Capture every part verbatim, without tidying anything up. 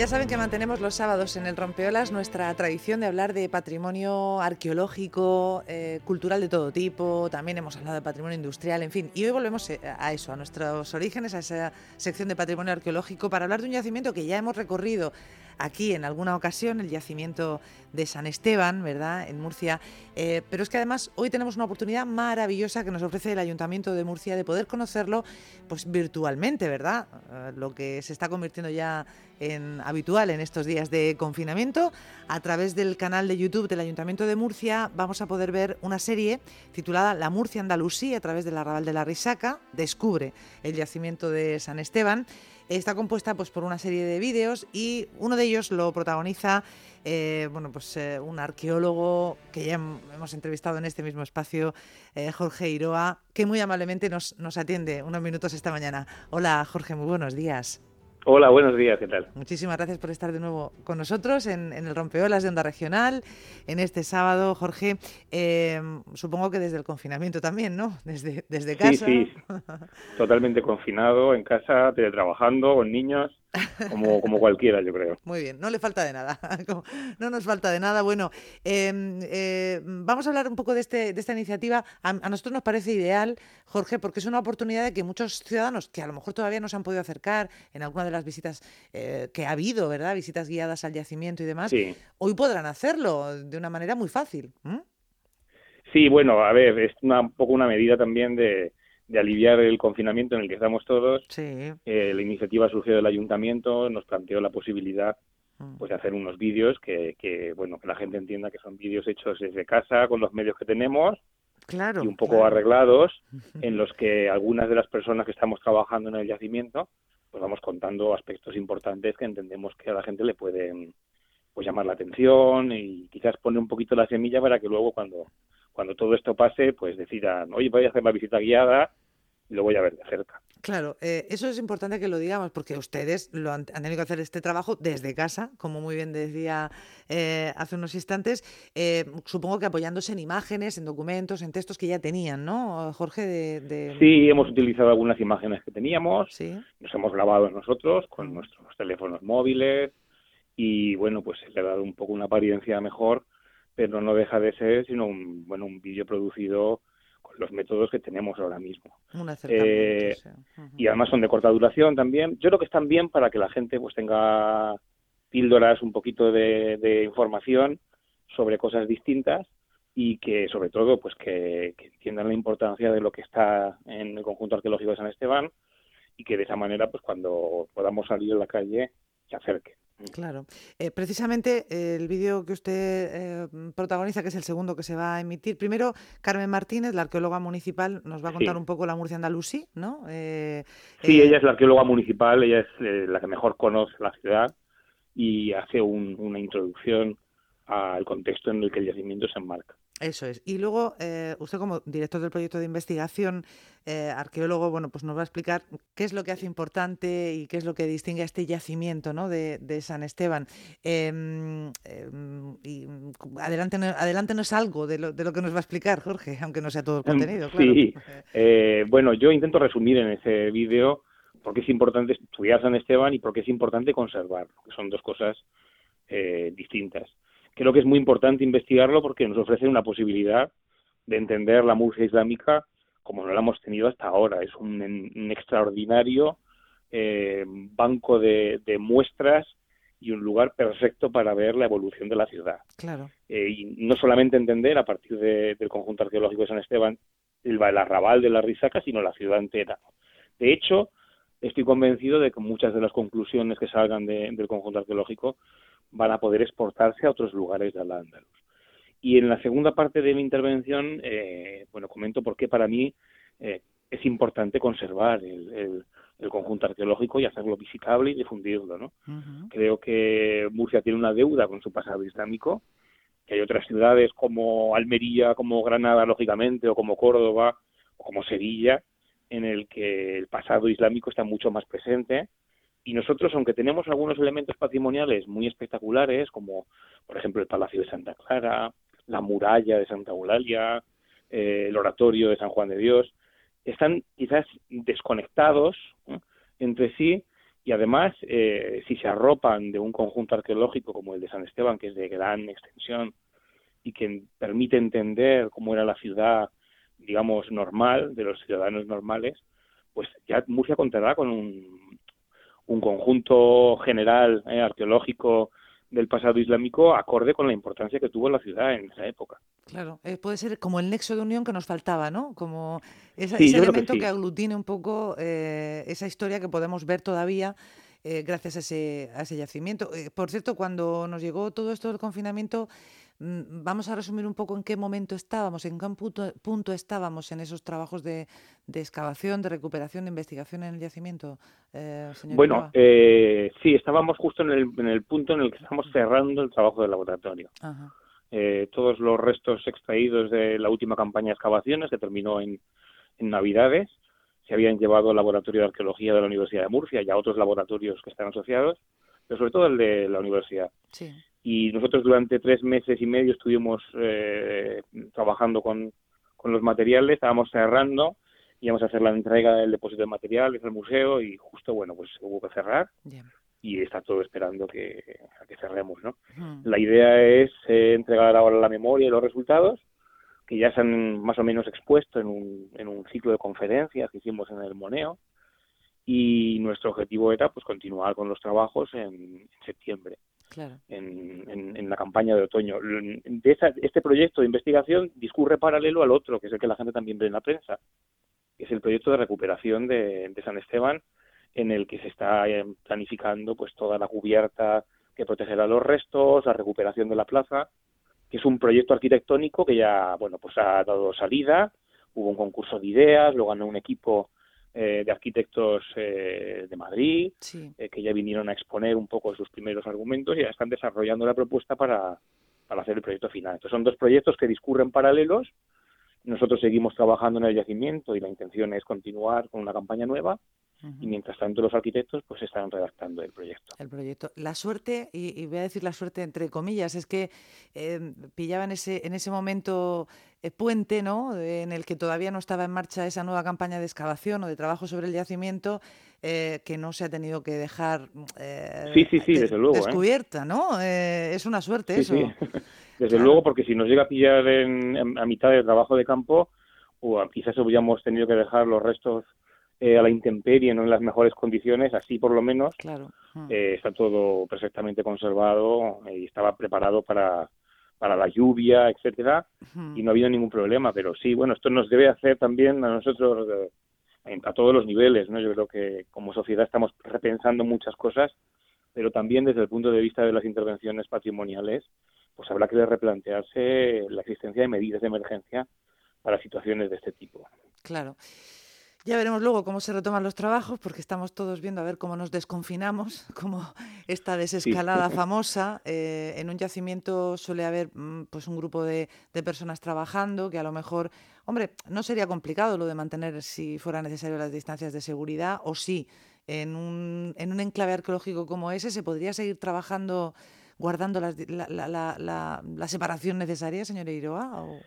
Ya saben que mantenemos los sábados en el Rompeolas nuestra tradición de hablar de patrimonio arqueológico, eh, cultural de todo tipo, también hemos hablado de patrimonio industrial, en fin. Y hoy volvemos a eso, a nuestros orígenes, a esa sección de patrimonio arqueológico, para hablar de un yacimiento que ya hemos recorrido aquí en alguna ocasión, el yacimiento de San Esteban, ¿verdad?, en Murcia. Eh, pero es que además hoy tenemos una oportunidad maravillosa que nos ofrece el Ayuntamiento de Murcia de poder conocerlo pues virtualmente, ¿verdad? Eh, lo que se está convirtiendo ya en habitual en estos días de confinamiento. A través del canal de YouTube del Ayuntamiento de Murcia vamos a poder ver una serie titulada La Murcia Andalusí, a través del Arrabal de la Risaca. Descubre el yacimiento de San Esteban. Está compuesta pues por una serie de vídeos y uno de ellos lo protagoniza eh, bueno, pues, eh, un arqueólogo que ya hemos entrevistado en este mismo espacio, eh, Jorge Iroa, que muy amablemente nos, nos atiende unos minutos esta mañana. Hola Jorge, muy buenos días. Hola, buenos días, ¿qué tal? Muchísimas gracias por estar de nuevo con nosotros en, en el Rompeolas de Onda Regional, en este sábado, Jorge. Eh, supongo que desde el confinamiento también, ¿no? Desde, desde casa. Sí, sí, totalmente confinado, en casa, teletrabajando, con niños, como, como cualquiera, yo creo. Muy bien, no le falta de nada, no nos falta de nada. Bueno, eh, eh, vamos a hablar un poco de, este, de esta iniciativa. A, a nosotros nos parece ideal, Jorge, porque es una oportunidad de que muchos ciudadanos que a lo mejor todavía no se han podido acercar en alguna de las visitas eh, que ha habido, ¿verdad?, visitas guiadas al yacimiento y demás, Sí, hoy podrán hacerlo de una manera muy fácil. ¿Mm? sí, bueno, a ver, es una, un poco una medida también de, de aliviar el confinamiento en el que estamos todos. Sí. Eh, la iniciativa surgió del ayuntamiento, nos planteó la posibilidad Mm. pues de hacer unos vídeos que, que, bueno, que la gente entienda que son vídeos hechos desde casa, con los medios que tenemos, y Claro, un poco claro. arreglados, en los que algunas de las personas que estamos trabajando en el yacimiento pues vamos contando aspectos importantes que entendemos que a la gente le pueden pues llamar la atención y quizás poner un poquito la semilla para que luego cuando cuando todo esto pase pues decidan, oye, voy a hacer la visita guiada y lo voy a ver de cerca. Claro, eh, eso es importante que lo digamos, porque ustedes lo han, han tenido que hacer este trabajo desde casa, como muy bien decía eh, hace unos instantes, eh, supongo que apoyándose en imágenes, en documentos, en textos que ya tenían, ¿no, Jorge? De, de... Sí, hemos utilizado algunas imágenes que teníamos, Sí. nos hemos grabado nosotros con Mm. nuestros teléfonos móviles y bueno, pues le ha dado un poco una apariencia mejor, pero no deja de ser sino un, bueno, un vídeo producido con los métodos que tenemos ahora mismo. Un acercamiento, Eh, sí. Uh-huh. y además son de corta duración también. Yo creo que están bien para que la gente pues tenga píldoras, un poquito de, de información sobre cosas distintas y que sobre todo pues que, que entiendan la importancia de lo que está en el conjunto arqueológico de San Esteban y que de esa manera pues cuando podamos salir a la calle se acerquen. Claro. Eh, precisamente eh, el vídeo que usted eh, protagoniza, que es el segundo que se va a emitir, primero Carmen Martínez, la arqueóloga municipal, nos va a contar Sí. un poco la Murcia Andalusí, ¿no? Eh, Sí, eh, ella es la arqueóloga municipal, ella es eh, la que mejor conoce la ciudad y hace un, una introducción al contexto en el que el yacimiento se enmarca. Eso es. Y luego, eh, usted como director del proyecto de investigación, eh, arqueólogo, bueno, pues nos va a explicar qué es lo que hace importante y qué es lo que distingue a este yacimiento, ¿no?, de, de San Esteban. Eh, eh, y adelántenos, adelántenos algo de lo, de lo que nos va a explicar, Jorge, aunque no sea todo el contenido, claro. Sí, eh, bueno, yo intento resumir en ese vídeo por qué es importante estudiar San Esteban y por qué es importante conservarlo, que son dos cosas eh, distintas. Creo que es muy importante investigarlo porque nos ofrece una posibilidad de entender la Murcia islámica como no la hemos tenido hasta ahora. Es un, un extraordinario eh, banco de, de muestras y un lugar perfecto para ver la evolución de la ciudad. Claro. Eh, y no solamente entender a partir de, del conjunto arqueológico de San Esteban el, el arrabal de la Risaca, sino la ciudad entera. De hecho, estoy convencido de que muchas de las conclusiones que salgan de, del conjunto arqueológico van a poder exportarse a otros lugares de Al-Ándalus. Y en la segunda parte de mi intervención, eh, bueno, comento por qué para mí eh, es importante conservar el, el, el conjunto arqueológico y hacerlo visitable y difundirlo, ¿no? Uh-huh. Creo que Murcia tiene una deuda con su pasado islámico, que hay otras ciudades como Almería, como Granada, lógicamente, o como Córdoba, o como Sevilla, en el que el pasado islámico está mucho más presente. Y nosotros, aunque tenemos algunos elementos patrimoniales muy espectaculares, como por ejemplo el Palacio de Santa Clara, la muralla de Santa Eulalia, eh, el oratorio de San Juan de Dios, están quizás desconectados, ¿no?, entre sí Y además, eh, si se arropan de un conjunto arqueológico como el de San Esteban, que es de gran extensión y que permite entender cómo era la ciudad, digamos, normal, de los ciudadanos normales, pues ya Murcia contará con un, un conjunto general eh, arqueológico del pasado islámico acorde con la importancia que tuvo la ciudad en esa época. Claro, eh, puede ser como el nexo de unión que nos faltaba, ¿no? Como esa, Sí, ese yo creo que elemento que sí. aglutine un poco eh, esa historia que podemos ver todavía eh, gracias a ese, a ese yacimiento. Eh, por cierto, cuando nos llegó todo esto del confinamiento, mm, vamos a resumir un poco en qué momento estábamos, en qué punto, punto estábamos en esos trabajos de, de excavación, de recuperación, de investigación en el yacimiento, eh, señor Bueno, Iroa. eh, sí, estábamos justo en el, en el punto en el que estamos cerrando el trabajo del laboratorio. Ajá. Eh, todos los restos extraídos de la última campaña de excavaciones, que terminó en, en Navidades, se habían llevado al Laboratorio de Arqueología de la Universidad de Murcia y a otros laboratorios que están asociados, pero sobre todo el de la universidad. Sí. Y nosotros durante tres meses y medio estuvimos eh, trabajando con, con los materiales, estábamos cerrando, íbamos a hacer la entrega del depósito de materiales al museo y justo, bueno, pues hubo que cerrar. Bien. Y está todo esperando que, a que cerremos, ¿no? Hmm. La idea es eh, entregar ahora la memoria y los resultados, que ya se han más o menos expuesto en un, en un ciclo de conferencias que hicimos en el Moneo, y nuestro objetivo era pues continuar con los trabajos en, en septiembre, Claro. en, en, en la campaña de otoño. De esa, este proyecto de investigación discurre paralelo al otro, que es el que la gente también ve en la prensa, que es el proyecto de recuperación de, de San Esteban, en el que se está planificando pues toda la cubierta que protegerá los restos, la recuperación de la plaza, que es un proyecto arquitectónico que ya bueno pues ha dado salida, hubo un concurso de ideas, lo ganó un equipo eh, de arquitectos eh, de Madrid, Sí. eh, que ya vinieron a exponer un poco sus primeros argumentos y ya están desarrollando la propuesta para, para hacer el proyecto final. Entonces son dos proyectos que discurren paralelos. Nosotros seguimos trabajando en el yacimiento y la intención es continuar con una campaña nueva. Uh-huh. Y mientras tanto los arquitectos pues están redactando el proyecto. El proyecto. La suerte, y, y voy a decir la suerte entre comillas, es que eh, pillaba en ese, en ese momento eh, puente, ¿no? En el que todavía no estaba en marcha esa nueva campaña de excavación o de trabajo sobre el yacimiento, eh, que no se ha tenido que dejar eh, Sí, sí, sí, de, desde luego. ¿eh? descubierta, ¿no? Eh, es una suerte Sí, sí, eso. desde Claro. luego, porque si nos llega a pillar en, en- a mitad del trabajo de campo, o quizás hubiéramos tenido que dejar los restos eh, a la intemperie, no en las mejores condiciones, así por lo menos Claro. Mm. eh, está todo perfectamente conservado eh, y estaba preparado para, para la lluvia, etcétera, Mm. y no ha habido ningún problema. Pero sí, bueno, esto nos debe hacer también a nosotros, eh, a todos los niveles, ¿no? Yo creo que como sociedad estamos repensando muchas cosas, pero también desde el punto de vista de las intervenciones patrimoniales, pues habrá que replantearse la existencia de medidas de emergencia para situaciones de este tipo. Claro. Ya veremos luego cómo se retoman los trabajos, porque estamos todos viendo a ver cómo nos desconfinamos, como esta desescalada Sí. famosa. Eh, en un yacimiento suele haber mm, pues un grupo de, de personas trabajando, que a lo mejor, hombre, no sería complicado lo de mantener, si fuera necesario, las distancias de seguridad, o sí, en un, en un enclave arqueológico como ese, ¿se podría seguir trabajando guardando las, la, la, la, la, la separación necesaria, señora Iroa? ¿O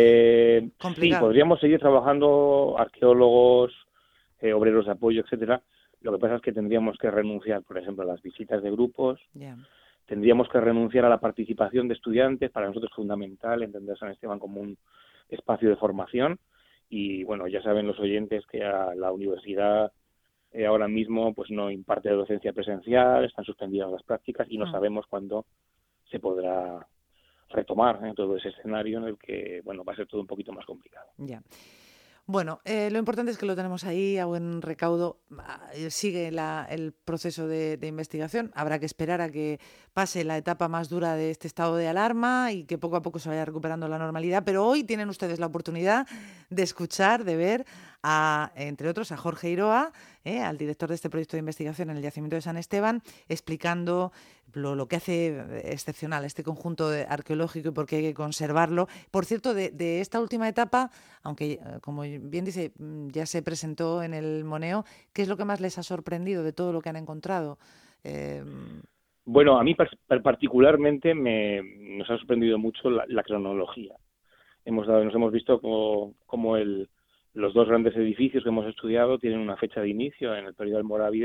Eh, sí, complicado? podríamos seguir trabajando arqueólogos, eh, obreros de apoyo, etcétera. Lo que pasa es que tendríamos que renunciar, por ejemplo, a las visitas de grupos, Yeah. tendríamos que renunciar a la participación de estudiantes. Para nosotros es fundamental entender San Esteban como un espacio de formación y, bueno, ya saben los oyentes que a la universidad eh, ahora mismo pues no imparte docencia presencial, están suspendidas las prácticas y no Hmm. sabemos cuándo se podrá retomar ¿eh? todo ese escenario en el que bueno va a ser todo un poquito más complicado. Ya. Bueno, eh, lo importante es que lo tenemos ahí a buen recaudo. Ah, eh, Sigue la- el proceso de, de investigación. Habrá que esperar a que pase la etapa más dura de este estado de alarma y que poco a poco se vaya recuperando la normalidad. Pero hoy tienen ustedes la oportunidad de escuchar, de ver a, entre otros, a Jorge Iroa, eh, al director de este proyecto de investigación en el yacimiento de San Esteban, explicando lo, lo que hace excepcional este conjunto de- arqueológico y por qué hay que conservarlo. Por cierto, de, de esta última etapa, aunque eh, como bien dice, mm, ya se presentó en el Moneo, ¿qué es lo que más les ha sorprendido de todo lo que han encontrado? Eh, Bueno, a mí par- particularmente me nos ha sorprendido mucho la, la cronología. Hemos dado, nos hemos visto como, como el, los dos grandes edificios que hemos estudiado tienen una fecha de inicio en el periodo almorávide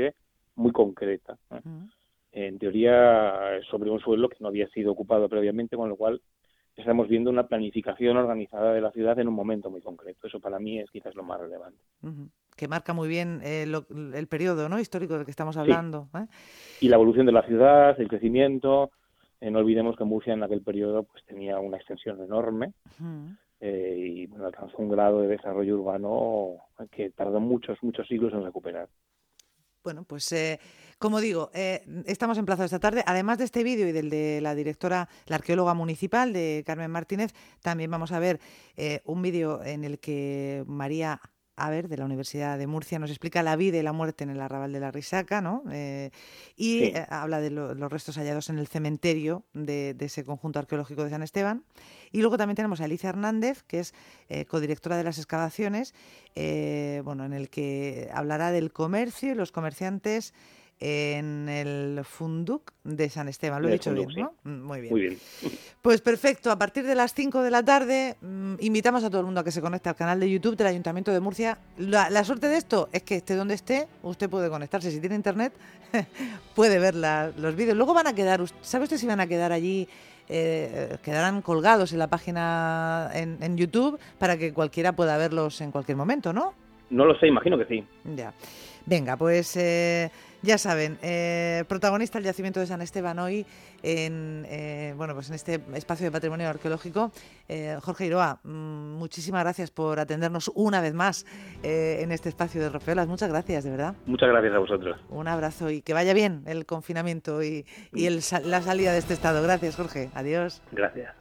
muy concreta, ¿eh? Uh-huh. En teoría sobre un suelo que no había sido ocupado previamente, con lo cual estamos viendo una planificación organizada de la ciudad en un momento muy concreto. Eso para mí es quizás lo más relevante. Uh-huh. Que marca muy bien eh, lo, el periodo, ¿no?, histórico del que estamos hablando. Sí. ¿eh? Y la evolución de la ciudad, el crecimiento. Eh, no olvidemos que Murcia en aquel periodo pues tenía una extensión enorme. Uh-huh. eh, y bueno, alcanzó un grado de desarrollo urbano que tardó muchos, muchos siglos en recuperar. Bueno, pues eh, como digo, eh, estamos emplazados esta tarde. Además de este vídeo y del de la directora, la arqueóloga municipal de Carmen Martínez, también vamos a ver eh, un vídeo en el que María Haber, de la Universidad de Murcia, nos explica la vida y la muerte en el arrabal de la Risaca, ¿no? Eh, y sí. eh, habla de lo, los restos hallados en el cementerio de, de ese conjunto arqueológico de San Esteban. Y luego también tenemos a Alicia Hernández, que es eh, codirectora de las excavaciones, eh, bueno, en el que hablará del comercio y los comerciantes en el Funduc de San Esteban. Lo he dicho Funduc, bien, sí. ¿no? Muy bien. Muy bien. Pues perfecto, a partir de las cinco de la tarde mmm, invitamos a todo el mundo a que se conecte al canal de YouTube del Ayuntamiento de Murcia. La, la suerte de esto es que esté donde esté, usted puede conectarse. Si tiene internet, puede ver la, los vídeos. Luego van a quedar, ¿sabe usted si van a quedar allí? Eh, quedarán colgados en la página en, en YouTube para que cualquiera pueda verlos en cualquier momento, ¿no? No lo sé, imagino que sí. Ya. Venga, pues eh, ya saben, eh, protagonista el yacimiento de San Esteban hoy en eh, bueno, pues en este espacio de patrimonio arqueológico. Eh, Jorge Iroa, mmm, muchísimas gracias por atendernos una vez más eh, en este espacio de Rompeolas. Muchas gracias, de verdad. Muchas gracias a vosotros. Un abrazo y que vaya bien el confinamiento y, y el, la salida de este estado. Gracias, Jorge. Adiós. Gracias.